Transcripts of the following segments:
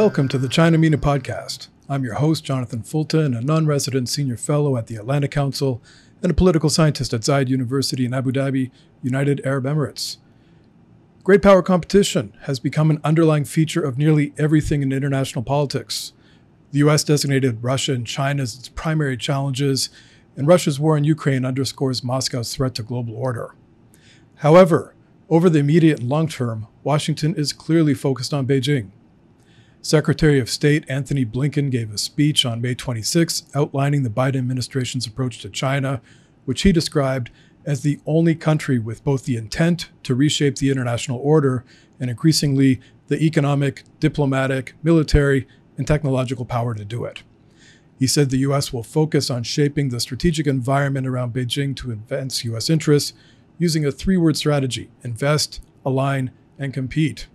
Welcome to the China MENA podcast. I'm your host, Jonathan Fulton, a non-resident senior fellow at the Atlantic Council and a political scientist at Zayed University in Abu Dhabi, United Arab Emirates. Great power competition has become an underlying feature of nearly everything in international politics. The U.S. designated Russia and China as its primary challenges, and Russia's war in Ukraine underscores Moscow's threat to global order. However, over the immediate and long term, Washington is clearly focused on Beijing. Secretary of State Anthony Blinken gave a speech on May 26 outlining the Biden administration's approach to China, which he described as the only country with both the intent to reshape the international order and increasingly the economic, diplomatic, military, and technological power to do it. He said the U.S. will focus on shaping the strategic environment around Beijing to advance U.S. interests using a three-word strategy: invest, align, and compete.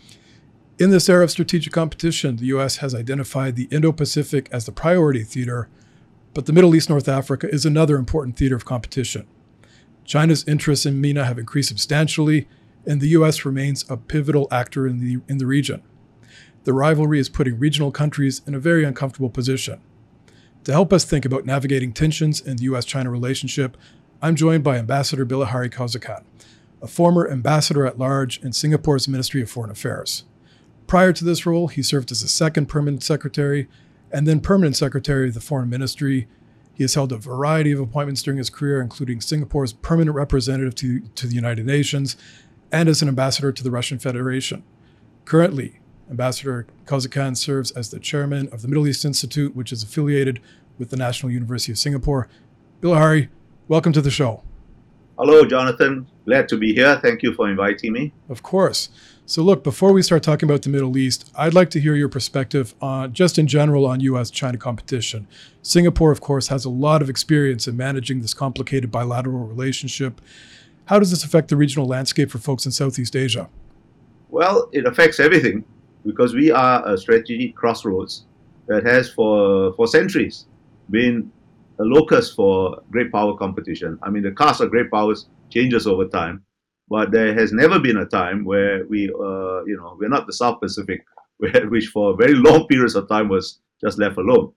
In this era of strategic competition, the U.S. has identified the Indo-Pacific as the priority theater, but the Middle East North Africa is another important theater of competition. China's interests in MENA have increased substantially, and the U.S. remains a pivotal actor in the region. The rivalry is putting regional countries in a very uncomfortable position. To help us think about navigating tensions in the U.S.-China relationship, I'm joined by Ambassador Bilahari Kauzikan, a former ambassador-at-large in Singapore's Ministry of Foreign Affairs. Prior to this role, he served as a second permanent secretary and then permanent secretary of the Foreign Ministry. He has held a variety of appointments during his career, including Singapore's permanent representative to the United Nations and as an ambassador to the Russian Federation. Currently, Ambassador Kauzikan serves as the chairman of the Middle East Institute, which is affiliated with the National University of Singapore. Bilahari, welcome to the show. Hello, Jonathan. Glad to be here. Thank you for inviting me. Of course. So look, before we start talking about the Middle East, I'd like to hear your perspective on, just in general, on U.S.-China competition. Singapore, of course, has a lot of experience in managing this complicated bilateral relationship. How does this affect the regional landscape for folks in Southeast Asia? Well, it affects everything because we are a strategic crossroads that has for centuries been a locus for great power competition. I mean, the cast of great powers changes over time. But there has never been a time where we're not the South Pacific, which for very long periods of time was just left alone.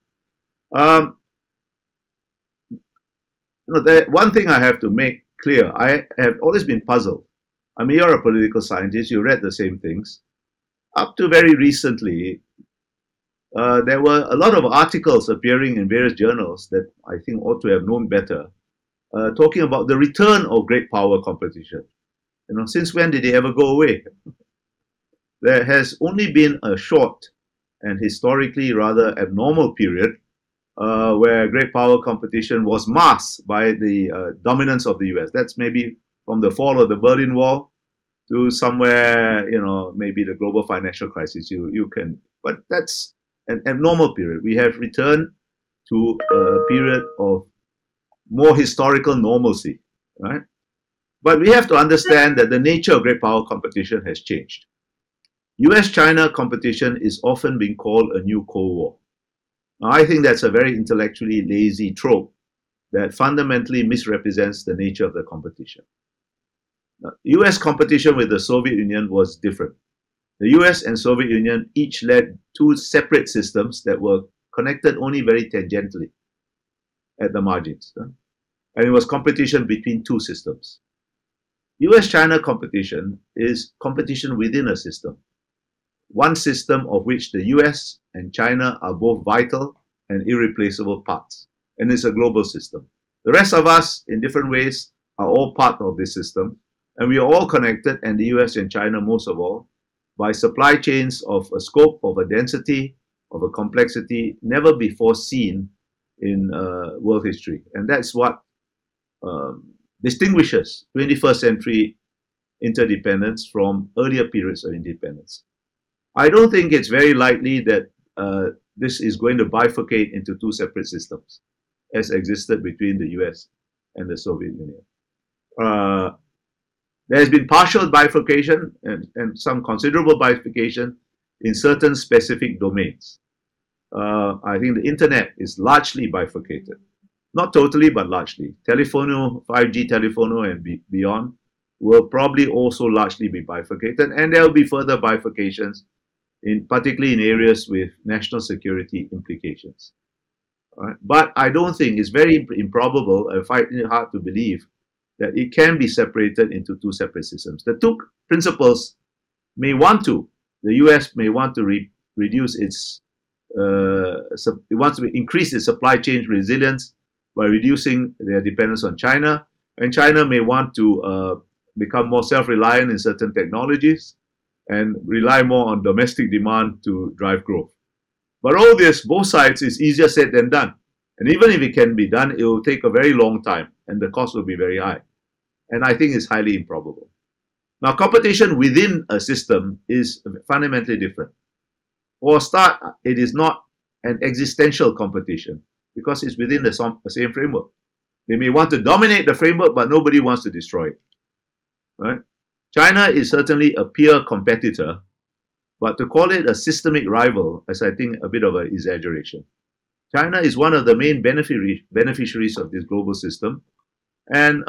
One thing I have to make clear, I have always been puzzled. I mean, you're a political scientist, you read the same things. Up to very recently, there were a lot of articles appearing in various journals that I think ought to have known better, talking about the return of great power competition. Since when did they ever go away? There has only been a short and historically rather abnormal period where great power competition was masked by the dominance of the US. That's maybe from the fall of the Berlin Wall to somewhere, maybe the global financial crisis. But that's an abnormal period. We have returned to a period of more historical normalcy, right? But we have to understand that the nature of great power competition has changed. US-China competition is often being called a new Cold War. Now, I think that's a very intellectually lazy trope that fundamentally misrepresents the nature of the competition. Now, US competition with the Soviet Union was different. The US and Soviet Union each led two separate systems that were connected only very tangentially at the margins. And it was competition between two systems. US-China competition is competition within a system, one system of which the US and China are both vital and irreplaceable parts, and it's a global system. The rest of us, in different ways, are all part of this system, and we are all connected, and the US and China most of all, by supply chains of a scope, of a density, of a complexity never before seen in world history. And that's what distinguishes 21st century interdependence from earlier periods of independence. I don't think it's very likely that this is going to bifurcate into two separate systems as existed between the US and the Soviet Union. There has been partial bifurcation and some considerable bifurcation in certain specific domains. I think the internet is largely bifurcated. Not totally, but largely. Telephono, 5G telephono and beyond will probably also largely be bifurcated, and there will be further bifurcations particularly in areas with national security implications. Right? But I don't think it's very improbable. I find it hard to believe that it can be separated into two separate systems. The two principles may want to. The U.S. may want to reduce its. It wants to increase its supply chain resilience by reducing their dependence on China, and China may want to become more self-reliant in certain technologies and rely more on domestic demand to drive growth. But all this, both sides, is easier said than done. And even if it can be done, it will take a very long time and the cost will be very high. And I think it's highly improbable. Now, competition within a system is fundamentally different. For a start, it is not an existential competition because it's within the same framework. They may want to dominate the framework, but nobody wants to destroy it. Right? China is certainly a peer competitor, but to call it a systemic rival is, I think, a bit of an exaggeration. China is one of the main beneficiaries of this global system, and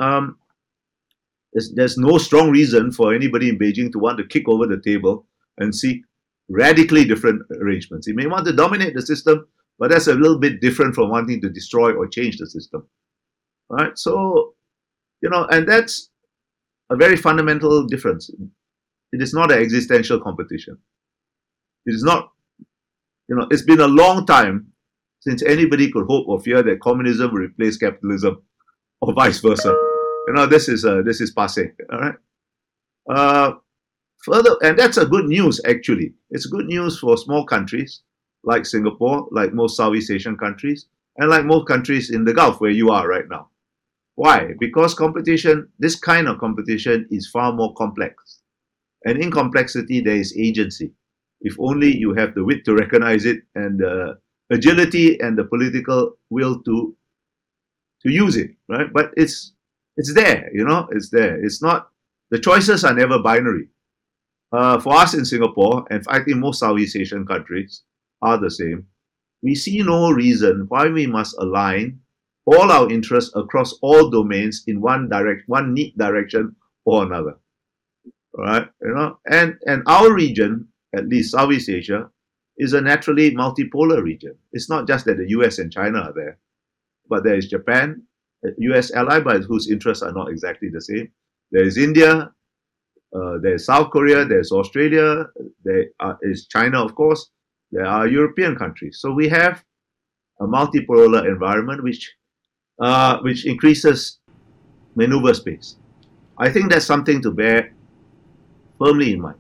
there's no strong reason for anybody in Beijing to want to kick over the table and seek radically different arrangements. He may want to dominate the system, but that's a little bit different from wanting to destroy or change the system. Right? So, and that's a very fundamental difference. It is not an existential competition. It is not, it's been a long time since anybody could hope or fear that communism will replace capitalism or vice versa. This is passé. All right. Further, and that's a good news, actually. It's good news for small countries like Singapore, like most Southeast Asian countries, and like most countries in the Gulf where you are right now. Why? Because competition, this kind of competition is far more complex. And in complexity, there is agency. If only you have the wit to recognize it and the agility and the political will to use it, right? But it's there, it's there. It's not, the choices are never binary. For us in Singapore, and I think most Southeast Asian countries are the same, we see no reason why we must align all our interests across all domains in one neat direction or another. All right? And our region, at least Southeast Asia, is a naturally multipolar region. It's not just that the US and China are there, but there is Japan, a US ally, but whose interests are not exactly the same. There is India, there's South Korea, there's Australia, there is China, of course. There are European countries. So we have a multipolar environment which increases maneuver space. I think that's something to bear firmly in mind.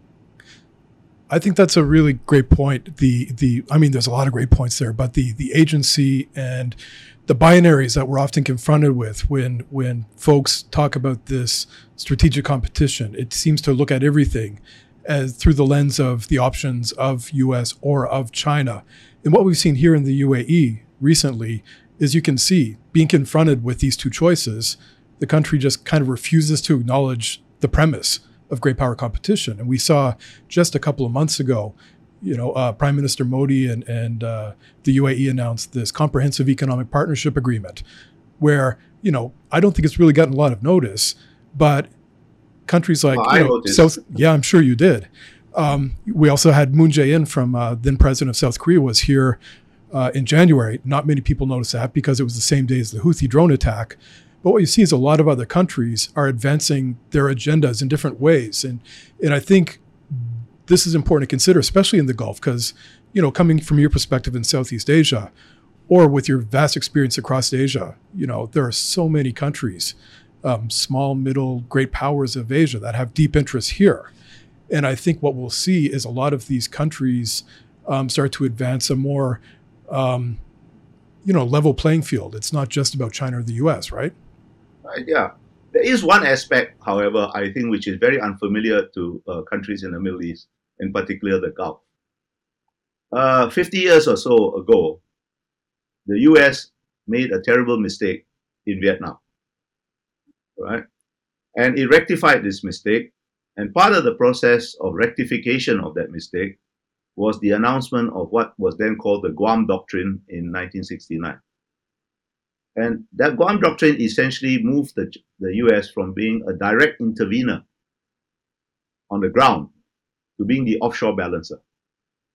I think that's a really great point. There's a lot of great points there, but the agency and the binaries that we're often confronted with when folks talk about this strategic competition, it seems to look at everything as through the lens of the options of US or of China. And what we've seen here in the UAE recently is, you can see, being confronted with these two choices, the country just kind of refuses to acknowledge the premise of great power competition. And we saw just a couple of months ago, Prime Minister Modi and the UAE announced this comprehensive economic partnership agreement where, I don't think it's really gotten a lot of notice, but countries like I'm sure you did. We also had Moon Jae-in from then president of South Korea was here in January. Not many people noticed that because it was the same day as the Houthi drone attack. But what you see is a lot of other countries are advancing their agendas in different ways. And I think this is important to consider, especially in the Gulf, because, coming from your perspective in Southeast Asia, or with your vast experience across Asia, there are so many countries, small, middle, great powers of Asia that have deep interests here. And I think what we'll see is a lot of these countries start to advance a more, level playing field. It's not just about China or the US, right? Yeah. There is one aspect, however, I think, which is very unfamiliar to countries in the Middle East, in particular the Gulf. 50 years or so ago, the US made a terrible mistake in Vietnam, right? And it rectified this mistake. And part of the process of rectification of that mistake was the announcement of what was then called the Guam Doctrine in 1969. And that Guam Doctrine essentially moved the US from being a direct intervener on the ground to being the offshore balancer.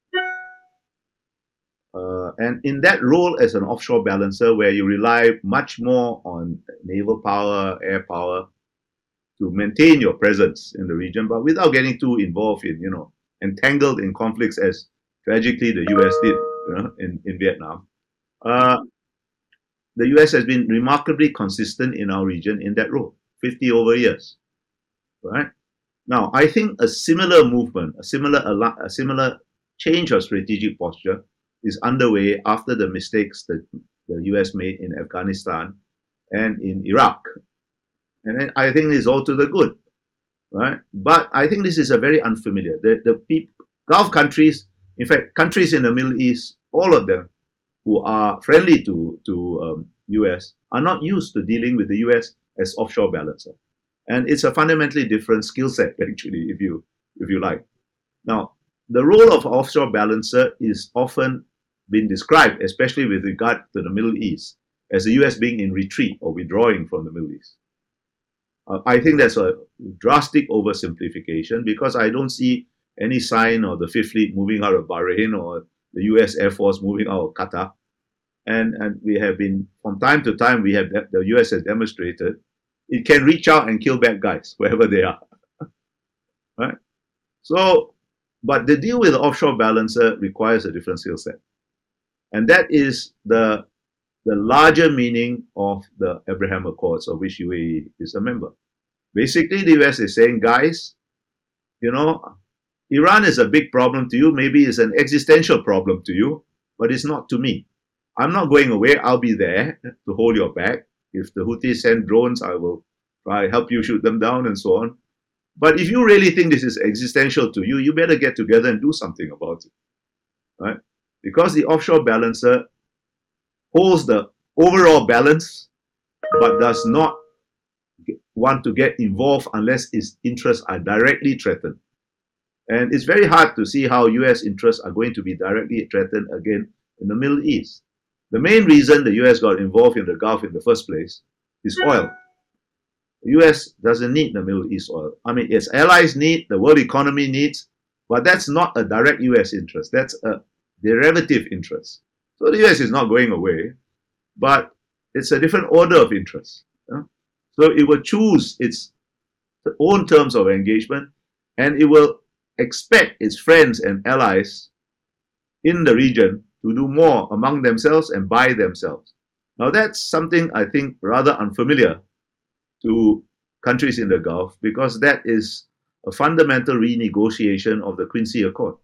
And in that role as an offshore balancer, where you rely much more on naval power, air power, to maintain your presence in the region, but without getting too involved in, entangled in conflicts as tragically the US did, in Vietnam. Uh, the US has been remarkably consistent in our region in that role, 50 over years, right? Now, I think a similar movement, a similar change of strategic posture is underway after the mistakes that the US made in Afghanistan and in Iraq. And I think it's all to the good, right? But I think this is a very unfamiliar. The Gulf countries, in fact, countries in the Middle East, all of them who are friendly to US are not used to dealing with the US as offshore balancer, and it's a fundamentally different skill set actually, if you like. Now, the role of offshore balancer is often been described, especially with regard to the Middle East, as the US being in retreat or withdrawing from the Middle East. I think that's a drastic oversimplification because I don't see any sign of the Fifth Fleet moving out of Bahrain or the US Air Force moving out of Qatar. And we have been, from time to time, the US has demonstrated it can reach out and kill bad guys wherever they are. Right? So, but the deal with the offshore balancer requires a different skill set. And that is the larger meaning of the Abraham Accords, of which UAE is a member. Basically, the US is saying, guys, Iran is a big problem to you. Maybe it's an existential problem to you, but it's not to me. I'm not going away. I'll be there to hold your back. If the Houthis send drones, I will try help you shoot them down and so on. But if you really think this is existential to you, you better get together and do something about it, right? Because the offshore balancer holds the overall balance, but does not want to get involved unless its interests are directly threatened. And it's very hard to see how US interests are going to be directly threatened again in the Middle East. The main reason the US got involved in the Gulf in the first place is oil. The US doesn't need the Middle East oil. I mean, its allies need, the world economy needs, but that's not a direct US interest. That's a derivative interest. So the US is not going away, but it's a different order of interest. So it will choose its own terms of engagement, and it will expect its friends and allies in the region to do more among themselves and by themselves. Now that's something I think rather unfamiliar to countries in the Gulf, because that is a fundamental renegotiation of the Quincy Accord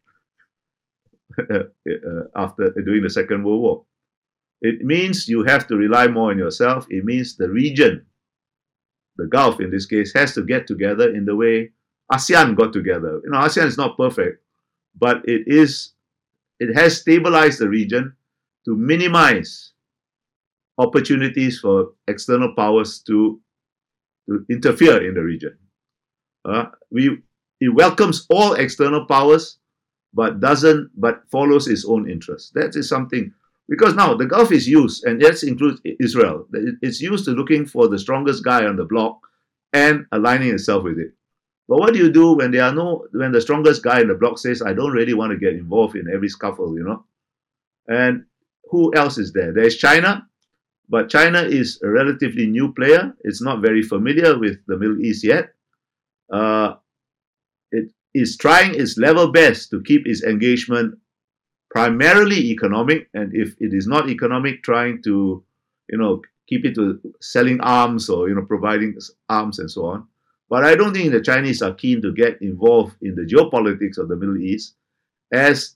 after during the Second World War. It means you have to rely more on yourself. It means the region, the Gulf in this case, has to get together in the way ASEAN got together. ASEAN is not perfect, but it has stabilized the region to minimize opportunities for external powers to interfere in the region. It welcomes all external powers, but follows its own interests. That is something, because now the Gulf is used, and that includes Israel. It's used to looking for the strongest guy on the block and aligning itself with it. But what do you do when when the strongest guy in the block says, I don't really want to get involved in every scuffle, And who else is there? There's China, but China is a relatively new player. It's not very familiar with the Middle East yet. It is trying its level best to keep its engagement primarily economic, and if it is not economic, trying to, keep it to selling arms or, providing arms and so on. But I don't think the Chinese are keen to get involved in the geopolitics of the Middle East as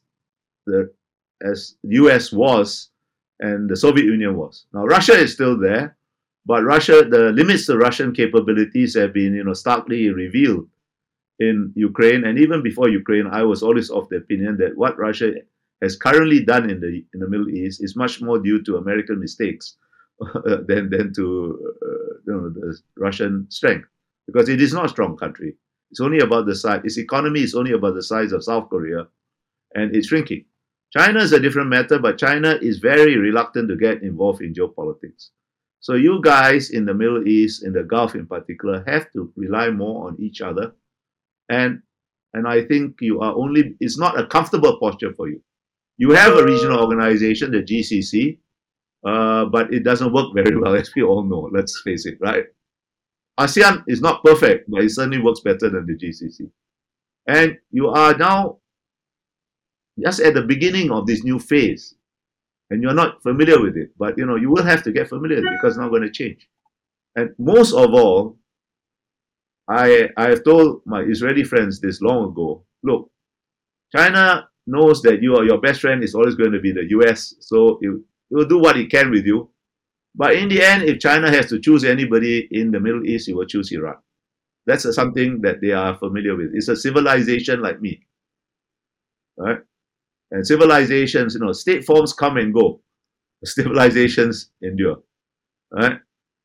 US was and the Soviet Union was. Now, Russia is still there, but the limits to Russian capabilities have been, starkly revealed in Ukraine. And even before Ukraine, I was always of the opinion that what Russia has currently done in the Middle East is much more due to American mistakes than to the Russian strength, because it is not a strong country. It's only about the size. Its economy is only about the size of South Korea, and it's shrinking. China is a different matter, but China is very reluctant to get involved in geopolitics. So you guys in the Middle East, in the Gulf in particular, have to rely more on each other. And I think it's not a comfortable posture for you. You have a regional organization, the GCC, but it doesn't work very well, as we all know. Let's face it, right? ASEAN is not perfect, but it certainly works better than the GCC. And you are now just at the beginning of this new phase, and you're not familiar with it. But you will have to get familiar with it because it's not going to change. And most of all, I have told my Israeli friends this long ago. Look, China knows that your best friend is always going to be the US, so it will do what it can with you. But in the end, if China has to choose anybody in the Middle East, it will choose Iran. That's something that they are familiar with. It's a civilization like me, right? And civilizations, state forms come and go. Civilizations endure, right?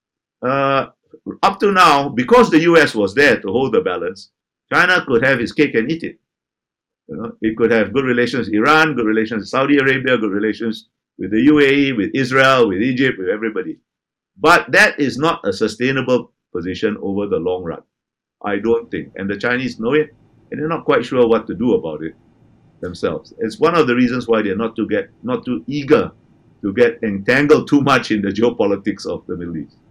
Up to now, because the US was there to hold the balance, China could have its cake and eat it. It could have good relations with Iran, good relations with Saudi Arabia, good relations with the UAE, with Israel, with Egypt, with everybody. But that is not a sustainable position over the long run, I don't think. And the Chinese know it, and they're not quite sure what to do about it themselves. It's one of the reasons why they're not too eager to get entangled too much in the geopolitics of the Middle East.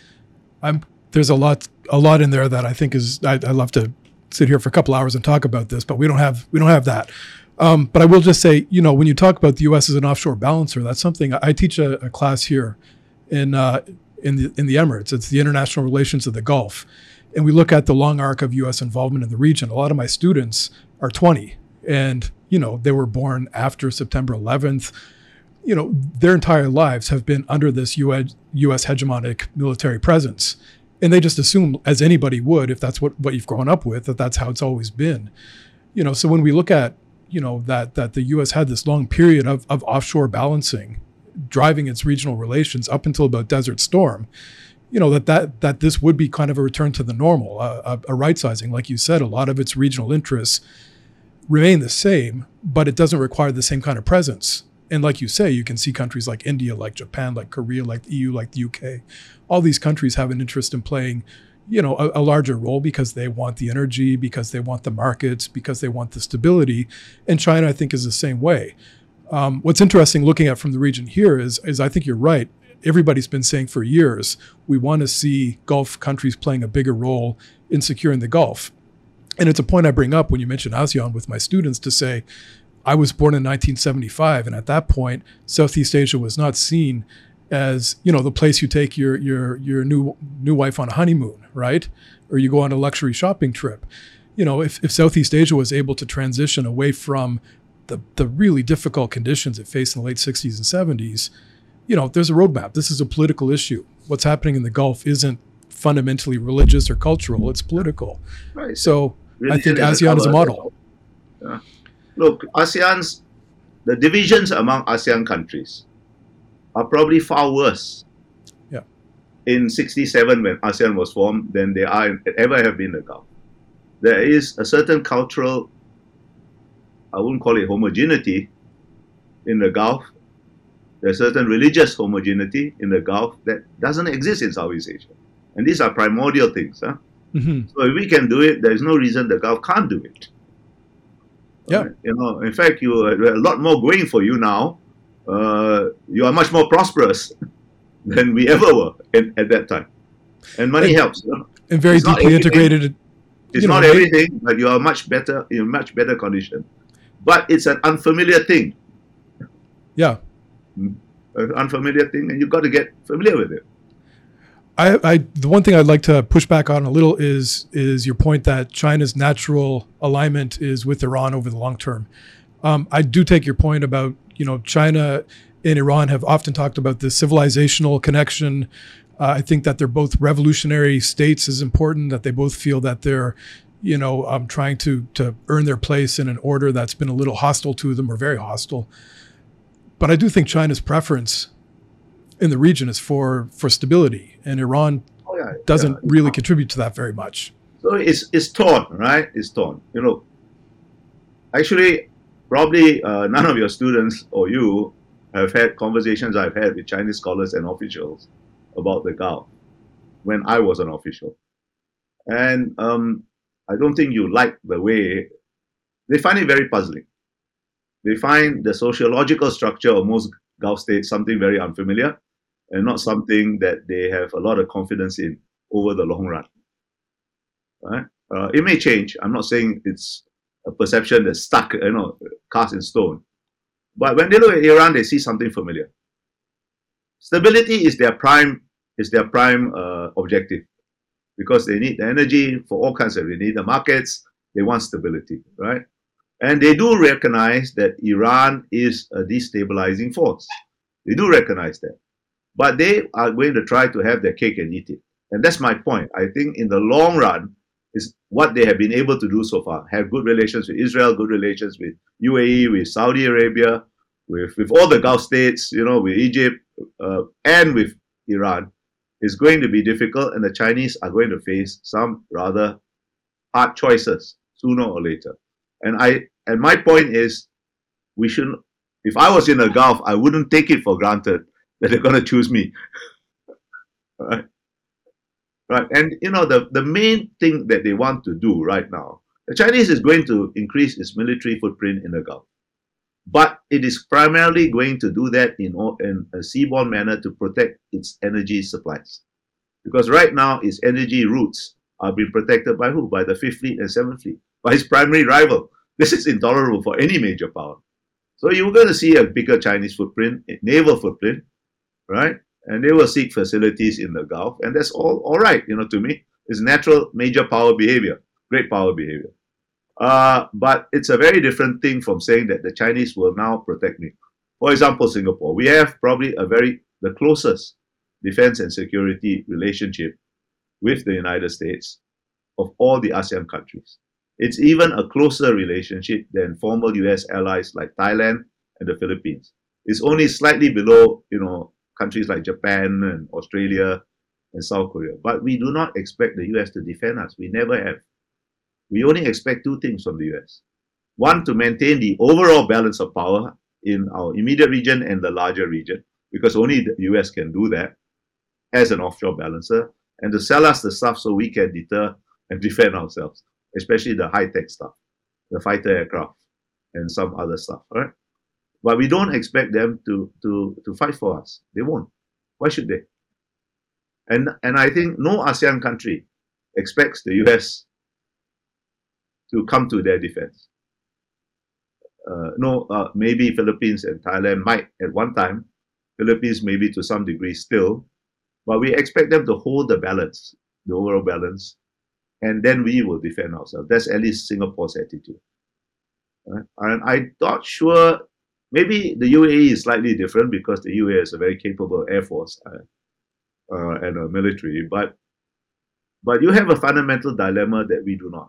There's a lot in there that I think is. I love to sit here for a couple hours and talk about this, but we don't have that. But I will just say, when you talk about the U.S. as an offshore balancer, that's something I teach a class here in the Emirates. It's the international relations of the Gulf, and we look at the long arc of U.S. involvement in the region. A lot of my students are 20, and they were born after September 11th. Their entire lives have been under this U.S. hegemonic military presence. And they just assume, as anybody would, if that's what you've grown up with, that's how it's always been. So when we look at, that the U.S. had this long period of offshore balancing, driving its regional relations up until about Desert Storm, that this would be kind of a return to the normal, a right sizing. Like you said, a lot of its regional interests remain the same, but it doesn't require the same kind of presence. And like you say, you can see countries like India, like Japan, like Korea, like the EU, like the UK. All these countries have an interest in playing, a larger role because they want the energy, because they want the markets, because they want the stability. And China, I think, is the same way. What's interesting looking at from the region here is I think you're right. Everybody's been saying for years, we want to see Gulf countries playing a bigger role in securing the Gulf. And it's a point I bring up when you mention ASEAN with my students to say, I was born in 1975, and at that point, Southeast Asia was not seen as the place you take your new wife on a honeymoon, right? Or you go on a luxury shopping trip. If Southeast Asia was able to transition away from the really difficult conditions it faced in the late 60s and 70s, there's a roadmap. This is a political issue. What's happening in the Gulf isn't fundamentally religious or cultural; it's political. Right. So I think ASEAN is a model. Yeah. Look, the divisions among ASEAN countries are probably far worse in 67 when ASEAN was formed than they ever have been in the Gulf. There is a certain cultural, I wouldn't call it homogeneity in the Gulf. There's certain religious homogeneity in the Gulf that doesn't exist in Southeast Asia. And these are primordial things. Huh? Mm-hmm. So if we can do it, there's no reason the Gulf can't do it. Yeah. In fact, you have a lot more going for you now. You are much more prosperous than we ever were at that time. And money helps. And very deeply integrated. It's not everything, but you are much better in much better condition. But it's an unfamiliar thing. Yeah. An unfamiliar thing, and you've got to get familiar with it. The one thing I'd like to push back on a little is your point that China's natural alignment is with Iran over the long term. I do take your point about, China and Iran have often talked about this civilizational connection. I think that they're both revolutionary states is important, that they both feel that they're, trying to earn their place in an order that's been a little hostile to them or very hostile. But I do think China's preference in the region is for stability, and Iran doesn't really contribute to that very much. So it's torn, right? It's torn. Actually, probably none of your students or you have had conversations I've had with Chinese scholars and officials about the Gulf when I was an official. And I don't think you like the way they find it very puzzling. They find the sociological structure of most Gulf states something very unfamiliar and not something that they have a lot of confidence in over the long run. Right? It may change. I'm not saying it's a perception that's stuck, cast in stone. But when they look at Iran, they see something familiar. Stability is their prime objective, because they need the energy for all kinds of. They need the markets. They want stability, right? And they do recognize that Iran is a destabilizing force. They do recognize that. But they are going to try to have their cake and eat it. And that's my point. I think in the long run, is what they have been able to do so far. Have good relations with Israel, good relations with UAE, with Saudi Arabia, with all the Gulf states, with Egypt, and with Iran, is going to be difficult, and the Chinese are going to face some rather hard choices sooner or later. And my point is, we shouldn't. If I was in the Gulf, I wouldn't take it for granted that they're going to choose me. Right? Right. And the main thing that they want to do right now, the Chinese is going to increase its military footprint in the Gulf. But it is primarily going to do that in a seaborne manner to protect its energy supplies. Because right now, its energy routes are being protected by who? By the Fifth Fleet and Seventh Fleet, by its primary rival. This is intolerable for any major power. So you're going to see a bigger Chinese footprint, naval footprint, right? And they will seek facilities in the Gulf. And that's all right, to me. It's natural major power behavior, great power behavior. But it's a very different thing from saying that the Chinese will now protect me. For example, Singapore. We have probably the closest defense and security relationship with the United States of all the ASEAN countries. It's even a closer relationship than former US allies like Thailand and the Philippines. It's only slightly below, countries like Japan and Australia and South Korea. But we do not expect the US to defend us. We never have. We only expect two things from the US. One, to maintain the overall balance of power in our immediate region and the larger region, because only the US can do that as an offshore balancer, and to sell us the stuff so we can deter and defend ourselves, especially the high-tech stuff, the fighter aircraft and some other stuff, right? But we don't expect them to fight for us. They won't. Why should they? And I think no ASEAN country expects the US to come to their defense. Maybe Philippines and Thailand might at one time, Philippines maybe to some degree still, but we expect them to hold the balance, the overall balance, and then we will defend ourselves. That's at least Singapore's attitude. Right? And I'm not sure, maybe the UAE is slightly different because the UAE is a very capable air force and a military, but you have a fundamental dilemma that we do not.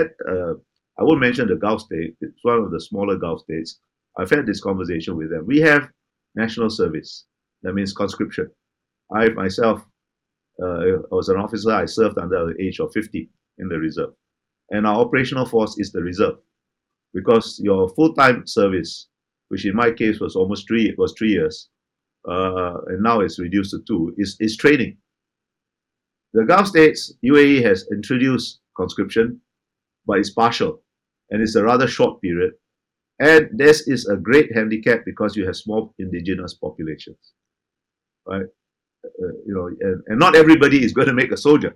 I won't mention the Gulf state, it's one of the smaller Gulf states. I've had this conversation with them. We have national service, that means conscription. I myself was an officer, I served under the age of 50 in the reserve. And our operational force is the reserve, because your full-time service, which in my case was almost 3 years, and now it's reduced to 2, is training. The Gulf states, UAE has introduced conscription, but it's partial, and it's a rather short period. And this is a great handicap because you have small indigenous populations, right? And not everybody is going to make a soldier.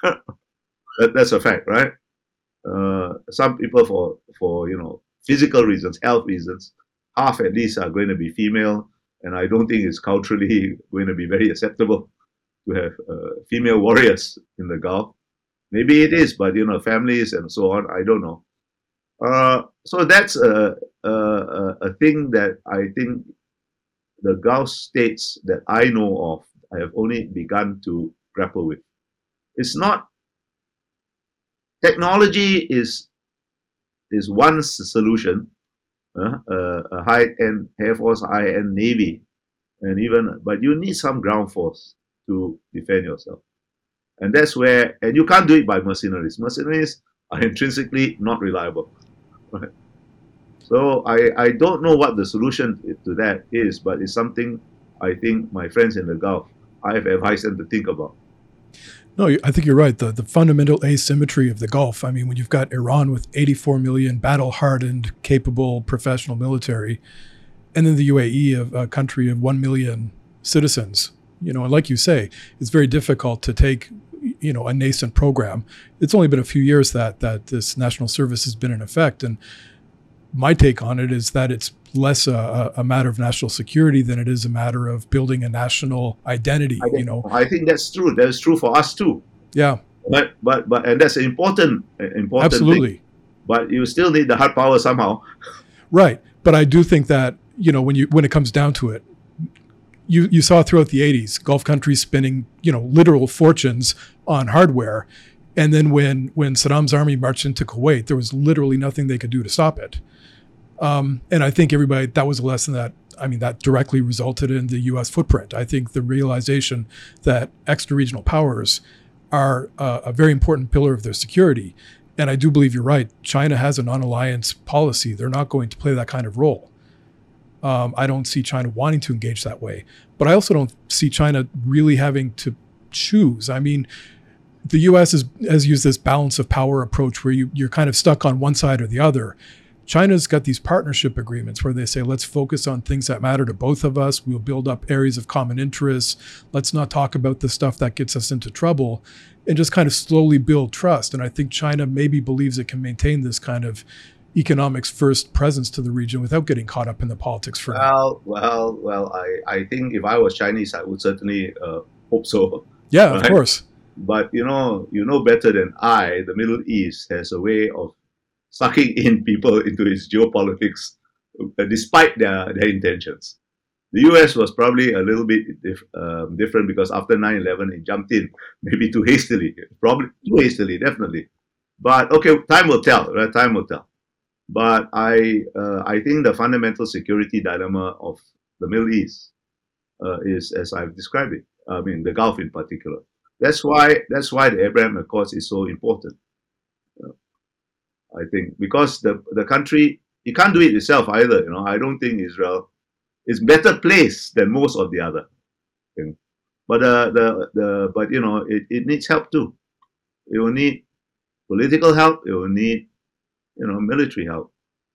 That's a fact, right? Some people for physical reasons, health reasons, half at least are going to be female, and I don't think it's culturally going to be very acceptable to have female warriors in the Gulf. Maybe it is, but families and so on, I don't know. So that's a thing that I think the Gulf states that I know of have only begun to grapple with. It's not technology is one solution, a high-end Air Force, high-end Navy, but you need some ground force to defend yourself. And that's where, and you can't do it by mercenaries. Mercenaries are intrinsically not reliable. Right? So I don't know what the solution to that is, but it's something I think my friends in the Gulf, I have advised them to think about. No, I think you're right. The fundamental asymmetry of the Gulf. I mean, when you've got Iran with 84 million battle-hardened, capable, professional military, and then the UAE, a country of 1 million citizens, and like you say, it's very difficult to take, a nascent program. It's only been a few years that this national service has been in effect. And my take on it is that it's less a matter of national security than it is a matter of building a national identity. I think that's true. That's true for us too. Yeah. But and that's an important Absolutely. thing. But you still need the hard power somehow. Right. But I do think that, when it comes down to it, you saw throughout the 80s, Gulf countries spending, literal fortunes on hardware. And then when Saddam's army marched into Kuwait, there was literally nothing they could do to stop it. And I think that was a lesson that directly resulted in the U.S. footprint. I think the realization that extra-regional powers are a very important pillar of their security. And I do believe you're right. China has a non-alliance policy. They're not going to play that kind of role. I don't see China wanting to engage that way. But I also don't see China really having to choose. I mean, the U.S. has used this balance of power approach where you're kind of stuck on one side or the other. China's got these partnership agreements where they say, let's focus on things that matter to both of us. We'll build up areas of common interest. Let's not talk about the stuff that gets us into trouble, and just kind of slowly build trust. And I think China maybe believes it can maintain this kind of economics first presence to the region without getting caught up in the politics for now. Well, I think if I was Chinese, I would certainly hope so. Yeah, right? Of course. But you know better than I, the Middle East has a way of sucking in people into its geopolitics, despite their intentions. The US was probably a little bit different because after 9/11, it jumped in, maybe too hastily, probably too hastily, definitely. But okay, time will tell, right? Time will tell. But I think the fundamental security dilemma of the Middle East is, as I've described it, I mean, the Gulf in particular. That's why the Abraham Accords is so important. I think because the country, it can't do it itself either. I don't think Israel is better placed than most of the other things. But it needs help too. It will need political help. It will need military help.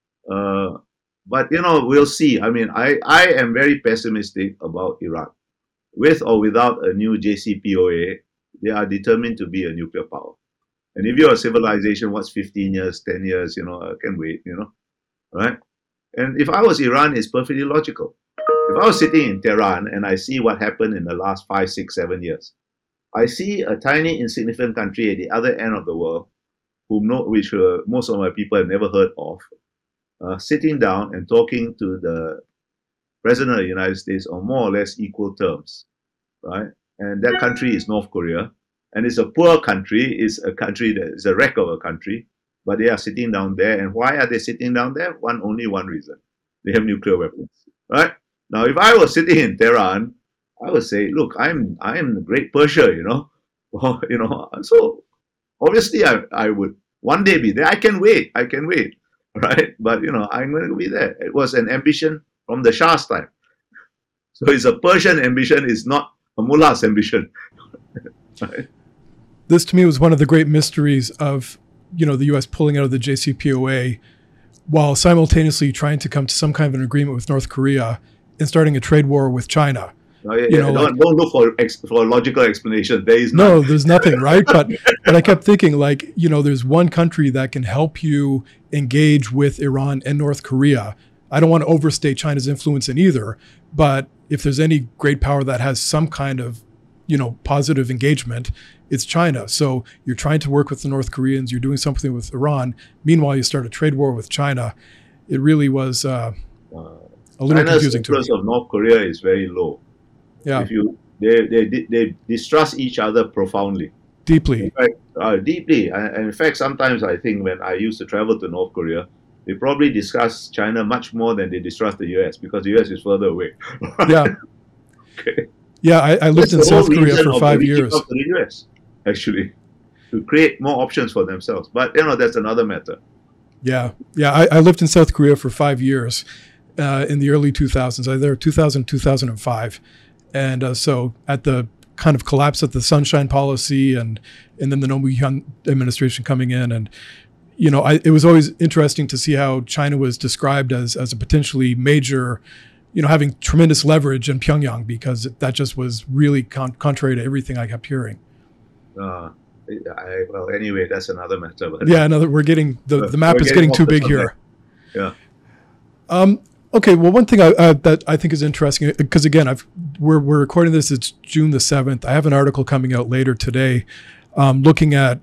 But we'll see. I mean, I am very pessimistic about Iran. With or without a new JCPOA, they are determined to be a nuclear power. And if you're a civilization, what's 15 years, 10 years, I can wait, right? And if I was Iran, it's perfectly logical. If I was sitting in Tehran and I see what happened in the last 5, 6, 7 years, I see a tiny, insignificant country at the other end of the world, which most of my people have never heard of, sitting down and talking to the President of the United States on more or less equal terms, right? And that country is North Korea. And it's a poor country. It's a country that is a wreck of a country. But they are sitting down there. And why are they sitting down there? Only one reason. They have nuclear weapons, right? Now, if I was sitting in Tehran, I would say, look, I'm the great Persia, Well, so obviously I would one day be there. I can wait, right? But, I'm going to be there. It was an ambition from the Shah's time. So it's a Persian ambition. It's not a mullah's ambition. Right? This, to me, was one of the great mysteries of, the U.S. pulling out of the JCPOA while simultaneously trying to come to some kind of an agreement with North Korea and starting a trade war with China. Don't look for a logical explanation. There is no, there's nothing, right? But I kept thinking, there's one country that can help you engage with Iran and North Korea. I don't want to overstate China's influence in either, but if there's any great power that has some kind of positive engagement, it's China. So you're trying to work with the North Koreans, you're doing something with Iran. Meanwhile, you start a trade war with China. It really was a little confusing to me. The influence of North Korea is very low. Yeah. They distrust each other profoundly. Deeply. Deeply. And in fact, sometimes I think when I used to travel to North Korea, they probably discuss China much more than they distrust the US because the US is further away. Yeah. Okay. Yeah, I lived in South Korea for 5 years. To the US, actually, to create more options for themselves. But that's another matter. Yeah. I lived in South Korea for 5 years in the early 2000s. I was there 2000, 2005, and so at the kind of collapse of the Sunshine Policy and then the Nomu administration coming in. And, it was always interesting to see how China was described as a potentially major, having tremendous leverage in Pyongyang, because that just was really contrary to everything I kept hearing. Well, anyway, that's another matter. But we're getting, the map is getting too big here. Yeah. Okay, well, one thing that I think is interesting, because again, we're recording this, it's June the 7th. I have an article coming out later today looking at,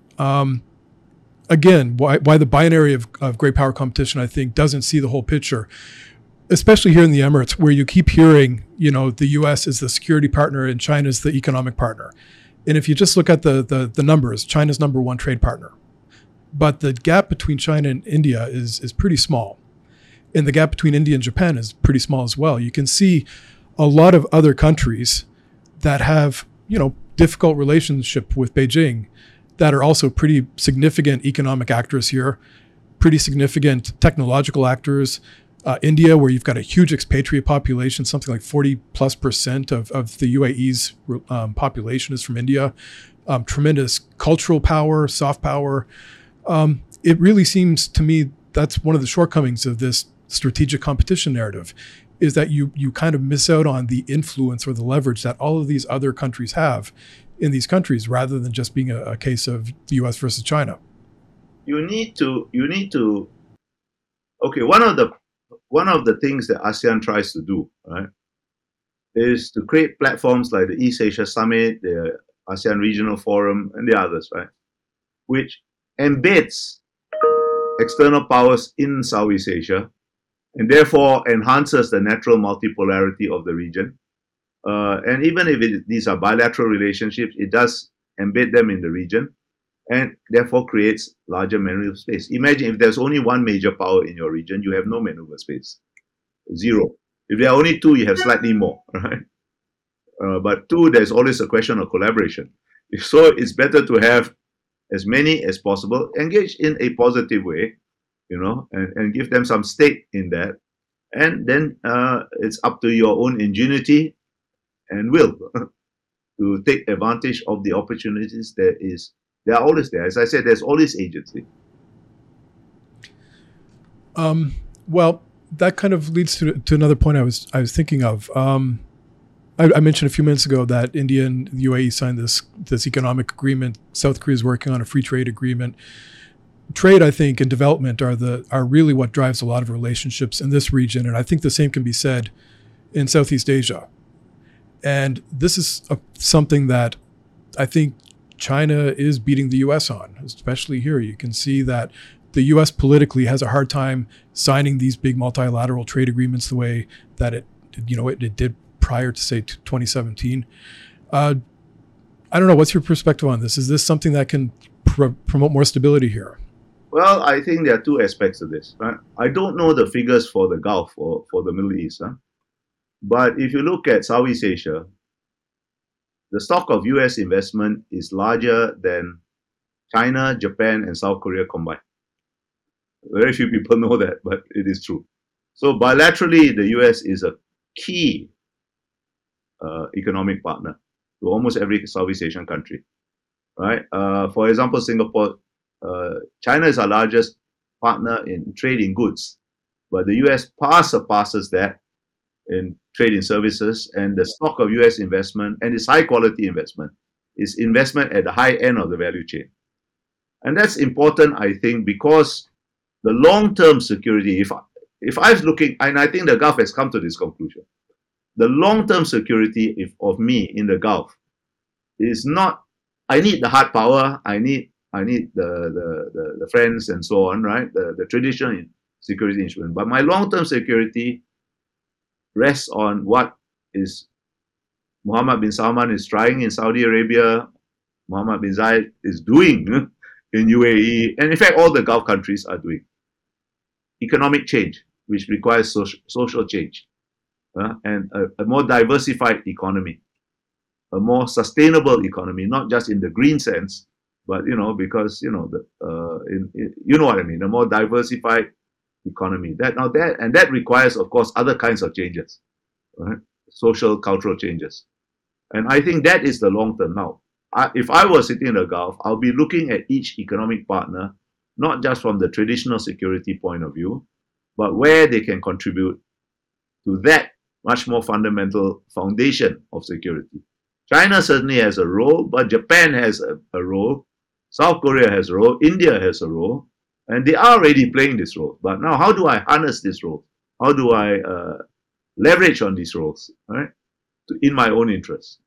again, why the binary of great power competition, I think, doesn't see the whole picture, especially here in the Emirates, where you keep hearing, the U.S. is the security partner and China is the economic partner. And if you just look at the numbers, China's number one trade partner. But the gap between China and India is pretty small. And the gap between India and Japan is pretty small as well. You can see a lot of other countries that have, difficult relationship with Beijing that are also pretty significant economic actors here, pretty significant technological actors. India, where you've got a huge expatriate population, something like 40+% of the UAE's population is from India. Tremendous cultural power, soft power. It really seems to me that's one of the shortcomings of this strategic competition narrative, is that you kind of miss out on the influence or the leverage that all of these other countries have in these countries, rather than just being a case of the US versus China. You need to okay, one of the things that ASEAN tries to do, right, is to create platforms like the East Asia Summit, the ASEAN Regional Forum, and the others, right, which embeds external powers in Southeast Asia, and therefore enhances the natural multipolarity of the region. And even if these are bilateral relationships, it does embed them in the region, and therefore creates larger maneuver space. Imagine if there's only one major power in your region, you have no maneuver space, zero. If there are only two, you have slightly more, right? But two, there's always a question of collaboration. So it's better to have as many as possible, engage in a positive way, and give them some stake in that. And then it's up to your own ingenuity and will to take advantage of the opportunities they are always there. As I said, there's always agency. Well, that kind of leads to another point I was thinking of. I mentioned a few minutes ago that India and the UAE signed this economic agreement. South Korea is working on a free trade agreement. Trade, I think, and development are really what drives a lot of relationships in this region, and I think the same can be said in Southeast Asia. And this is something that I think China is beating the U.S. on, especially here. You can see that the U.S. politically has a hard time signing these big multilateral trade agreements the way that it did prior to, say, 2017. I don't know. What's your perspective on this? Is this something that can promote more stability here? Well, I think there are two aspects of this. Right? I don't know the figures for the Gulf or for the Middle East. But if you look at Southeast Asia, the stock of US investment is larger than China, Japan, and South Korea combined. Very few people know that, but it is true. So bilaterally, the US is a key economic partner to almost every Southeast Asian country, right? For example, Singapore, China is our largest partner in trade in goods, but the US surpasses that in trade in services, and the stock of US investment, and it's high quality investment, is investment at the high end of the value chain. And that's important, I think, because the long-term security, if I was looking, and I think the Gulf has come to this conclusion, the long-term security of me in the Gulf is not, I need the hard power, I need the friends and so on, right? The traditional security instrument. But my long-term security rests on what is Mohammed bin Salman is trying in Saudi Arabia, Mohammed bin Zayed is doing in UAE, and in fact all the Gulf countries are doing. Economic change, which requires social change, and a more diversified economy, a more sustainable economy, not just in the green sense, but because you know what I mean, a more diversified economy. That requires, of course, other kinds of changes, right? Social, cultural changes. And I think that is the long term. Now, if I was sitting in the Gulf, I'll be looking at each economic partner, not just from the traditional security point of view, but where they can contribute to that much more fundamental foundation of security. China certainly has a role, but Japan has a role, South Korea has a role, India has a role, and they are already playing this role. But now, how do I harness this role? How do I leverage on these roles, right, in my own interest?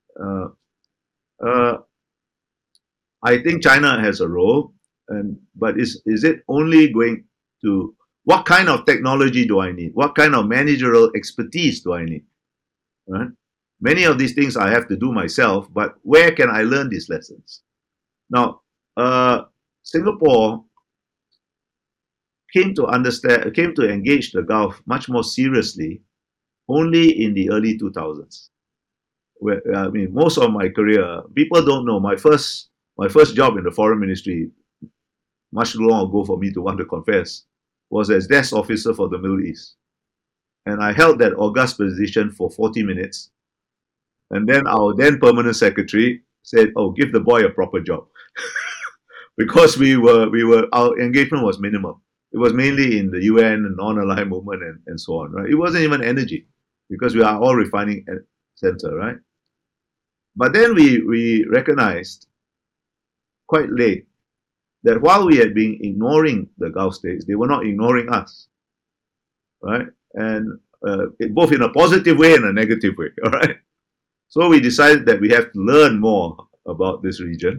I think China has a role, but is it only going to, what kind of technology do I need? What kind of managerial expertise do I need? Right? Many of these things I have to do myself, but where can I learn these lessons? Now, Singapore came to engage the Gulf much more seriously only in the early 2000s. Where, I mean, most of my career, people don't know, my first job in the foreign ministry, much too long ago for me to want to confess, was as desk officer for the Middle East. And I held that august position for 40 minutes. And then our then permanent secretary said, "Oh, give the boy a proper job." Because our engagement was minimal. It was mainly in the UN and non-aligned movement and so on, right? It wasn't even energy, because we are all refining center, right? But then we recognized quite late that while we had been ignoring the Gulf states, they were not ignoring us, right? And both in a positive way and a negative way, all right? So we decided that we have to learn more about this region.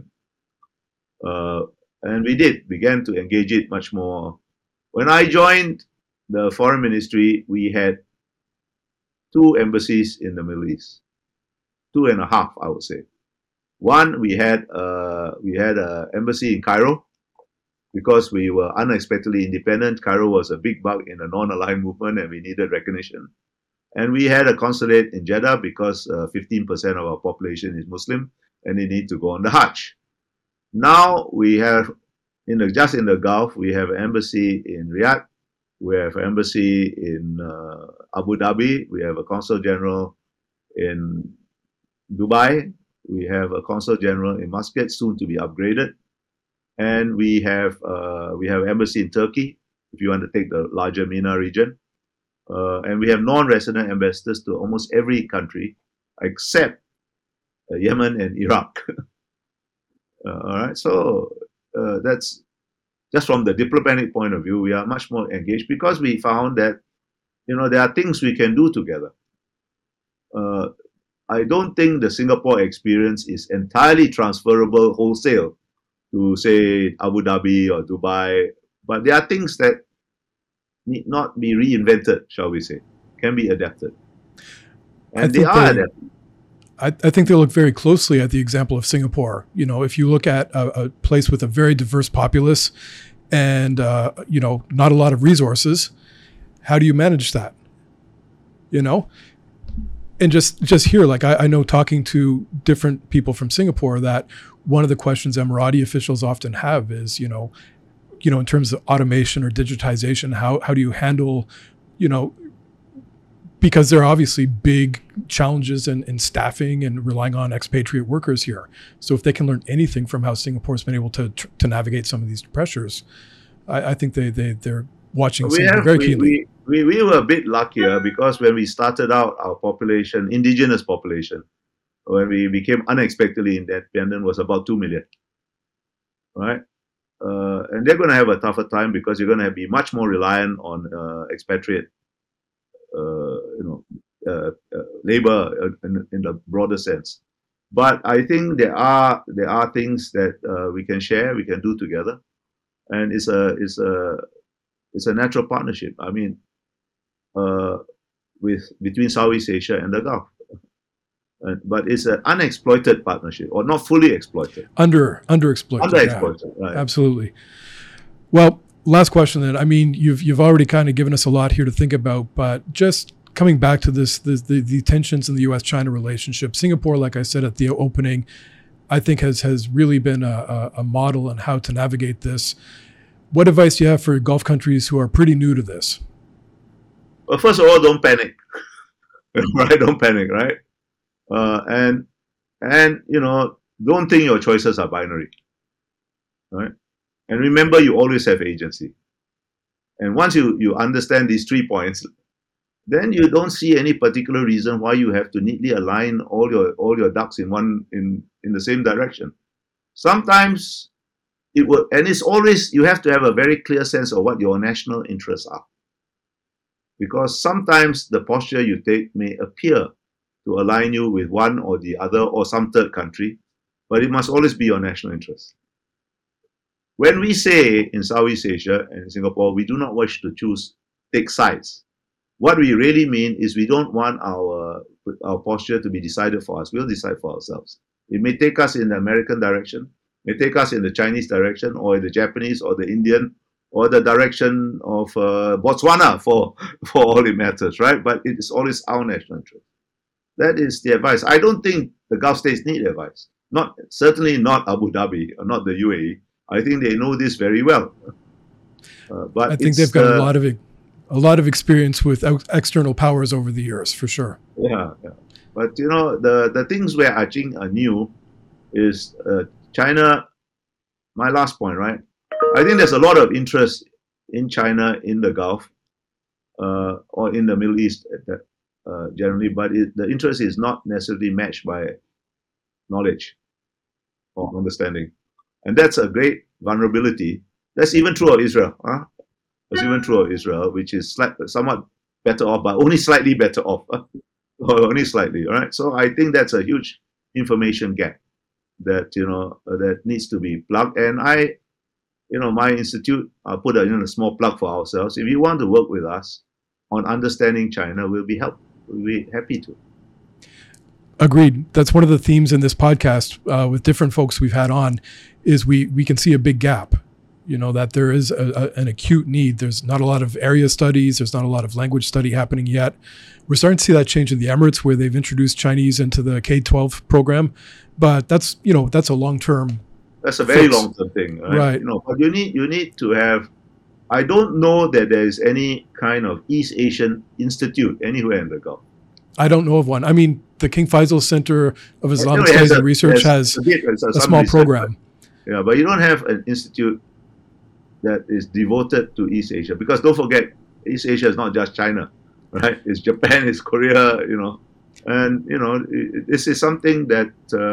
And we began to engage it much more. When I joined the foreign ministry, we had 2 embassies in the Middle East, 2.5, I would say. One, we had an embassy in Cairo, because we were unexpectedly independent. Cairo was a big bug in the non-aligned movement, and we needed recognition. And we had a consulate in Jeddah, because 15% of our population is Muslim, and they need to go on the Hajj. Now we have, just in the Gulf, we have an embassy in Riyadh, we have an embassy in Abu Dhabi, we have a consul general in Dubai, we have a consul general in Muscat, soon to be upgraded, and we have an embassy in Turkey, if you want to take the larger MENA region, and we have non-resident ambassadors to almost every country except Yemen and Iraq. All right, so that's just from the diplomatic point of view. We are much more engaged because we found that, there are things we can do together. I don't think the Singapore experience is entirely transferable wholesale to, say, Abu Dhabi or Dubai, but there are things that need not be reinvented, shall we say, can be adapted. And they are adapted. I think they look very closely at the example of Singapore. If you look at a place with a very diverse populace and, not a lot of resources, how do you manage that? And just here, like I know, talking to different people from Singapore, that one of the questions Emirati officials often have is, in terms of automation or digitization, how do you handle, because there are obviously big challenges in staffing and relying on expatriate workers here. So if they can learn anything from how Singapore's been able to navigate some of these pressures, I think they're watching very keenly. We were a bit luckier, because when we started out, our population, indigenous population, when we became unexpectedly independent, was about 2 million, right? And they're going to have a tougher time, because you're going to be much more reliant on expatriate labor in the broader sense. But I think there are things that we can share, we can do together, and it's a natural partnership. I mean, between Southeast Asia and the Gulf, but it's an unexploited partnership, or not fully exploited. Underexploited. Underexploited, yeah. Right? Absolutely. Well, last question then. I mean, you've already kind of given us a lot here to think about, but just coming back to the tensions in the U.S.-China relationship, Singapore, like I said at the opening, I think has really been a model on how to navigate this. What advice do you have for Gulf countries who are pretty new to this? Well, first of all, don't panic. Right? Don't panic, right? And don't think your choices are binary, right? And remember, you always have agency. And once you understand these 3 points, then you don't see any particular reason why you have to neatly align all your ducks in the same direction. Sometimes it will, and it's always, you have to have a very clear sense of what your national interests are. Because sometimes the posture you take may appear to align you with one or the other or some third country, but it must always be your national interest. When we say in Southeast Asia and in Singapore, we do not wish to take sides, what we really mean is we don't want our posture to be decided for us. We'll decide for ourselves. It may take us in the American direction, may take us in the Chinese direction, or the Japanese, or the Indian, or the direction of Botswana for all it matters, right? But it is always our national interest. That is the advice. I don't think the Gulf states need advice. Certainly not Abu Dhabi or not the UAE. I think they know this very well. But I think they've got a lot of experience with external powers over the years, for sure. Yeah. But the things where I think are new is China. My last point, right? I think there's a lot of interest in China in the Gulf or in the Middle East generally, but the interest is not necessarily matched by knowledge or understanding, and that's a great vulnerability. That's even true of Israel. That's even true of Israel, which is somewhat better off, but only slightly better off. Only slightly, all right? So I think that's a huge information gap that that needs to be plugged. And my institute, I'll put a small plug for ourselves. If you want to work with us on understanding China, we'll be happy to. Agreed. That's one of the themes in this podcast with different folks we've had on, is we can see a big gap. That there is an acute need. There's not a lot of area studies. There's not a lot of language study happening yet. We're starting to see that change in the Emirates, where they've introduced Chinese into the K-12 program. But that's a long-term. That's a very long-term thing, right? But you need to have. I don't know that there is any kind of East Asian institute anywhere in the Gulf. I don't know of one. I mean, the King Faisal Center of Islamic Studies and Research has a small program. Yeah, but you don't have an institute that is devoted to East Asia, because don't forget, East Asia is not just China, right? It's Japan, it's Korea, and this is something that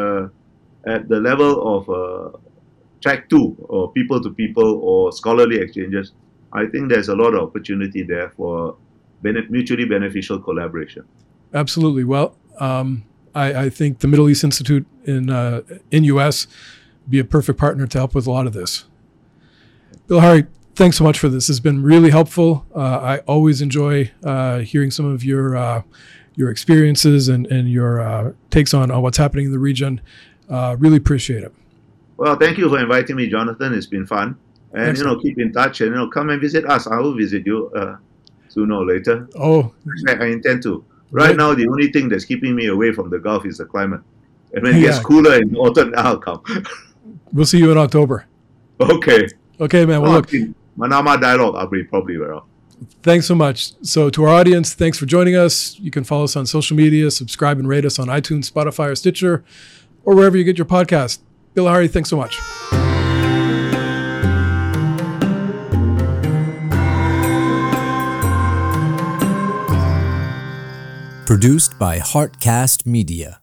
at the level of track 2 or people to people or scholarly exchanges, I think there's a lot of opportunity there for mutually beneficial collaboration. Absolutely. Well, I think the Middle East Institute in US be a perfect partner to help with a lot of this. Bilahari, thanks so much for this. It's been really helpful. I always enjoy hearing some of your experiences and your takes on what's happening in the region. Really appreciate it. Well, thank you for inviting me, Jonathan. It's been fun. And, excellent. Keep in touch and, come and visit us. I will visit you sooner or later. Oh. I intend to. Right now, the only thing that's keeping me away from the Gulf is the climate. And when it gets cooler in autumn, I'll come. We'll see you in October. Okay. Okay, man. Well, look. Manama Dialogue, I'll be probably well. Thanks so much. So to our audience, thanks for joining us. You can follow us on social media, subscribe and rate us on iTunes, Spotify, or Stitcher, or wherever you get your podcast. Bilahari, thanks so much. Produced by Heartcast Media.